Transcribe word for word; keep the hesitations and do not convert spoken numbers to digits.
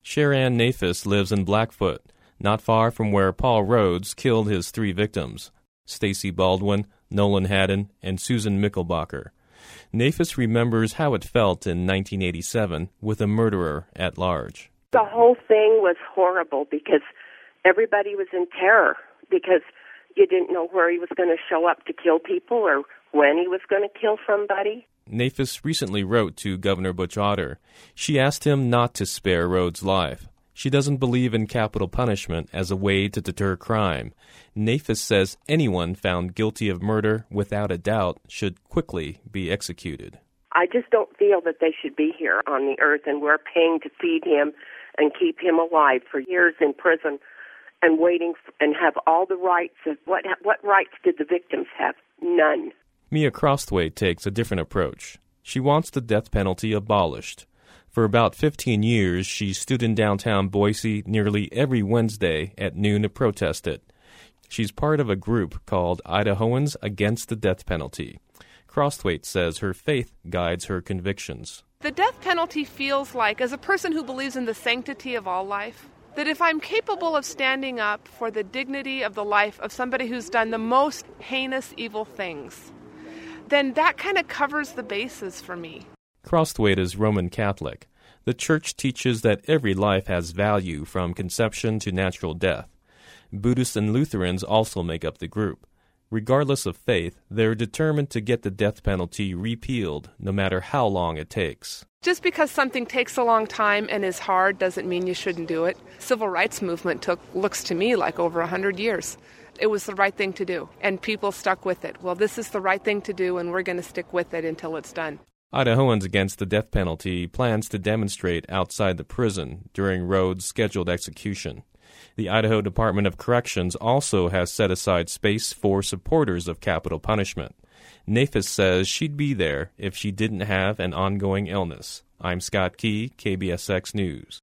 Sharon Nafis lives in Blackfoot, not far from where Paul Rhodes killed his three victims, Stacy Baldwin, Nolan Haddon, and Susan Mickelbacher. Nafis remembers how it felt in nineteen eighty-seven with a murderer at large. The whole thing was horrible because everybody was in terror because you didn't know where he was going to show up to kill people or when he was going to kill somebody. Nafis recently wrote to Governor Butch Otter. She asked him not to spare Rhodes' life. She doesn't believe in capital punishment as a way to deter crime. Nafis says anyone found guilty of murder, without a doubt, should quickly be executed. I just don't feel that they should be here on the earth, and we're paying to feed him and keep him alive for years in prison and waiting f- and have all the rights. Of what, what rights did the victims have? None. Mia Crosthwaite takes a different approach. She wants the death penalty abolished. For about fifteen years, she stood in downtown Boise nearly every Wednesday at noon to protest it. She's part of a group called Idahoans Against the Death Penalty. Crosthwaite says her faith guides her convictions. The death penalty feels like, as a person who believes in the sanctity of all life, that if I'm capable of standing up for the dignity of the life of somebody who's done the most heinous evil things, then that kind of covers the bases for me. Crosthwaite is Roman Catholic. The Church teaches that every life has value from conception to natural death. Buddhists and Lutherans also make up the group. Regardless of faith, they're determined to get the death penalty repealed, no matter how long it takes. Just because something takes a long time and is hard doesn't mean you shouldn't do it. Civil rights movement took, looks to me like over one hundred years. It was the right thing to do, and people stuck with it. Well, this is the right thing to do, and we're going to stick with it until it's done. Idahoans Against the Death Penalty plans to demonstrate outside the prison during Rhodes' scheduled execution. The Idaho Department of Corrections also has set aside space for supporters of capital punishment. Nafis says she'd be there if she didn't have an ongoing illness. I'm Scott Key, K B S X News.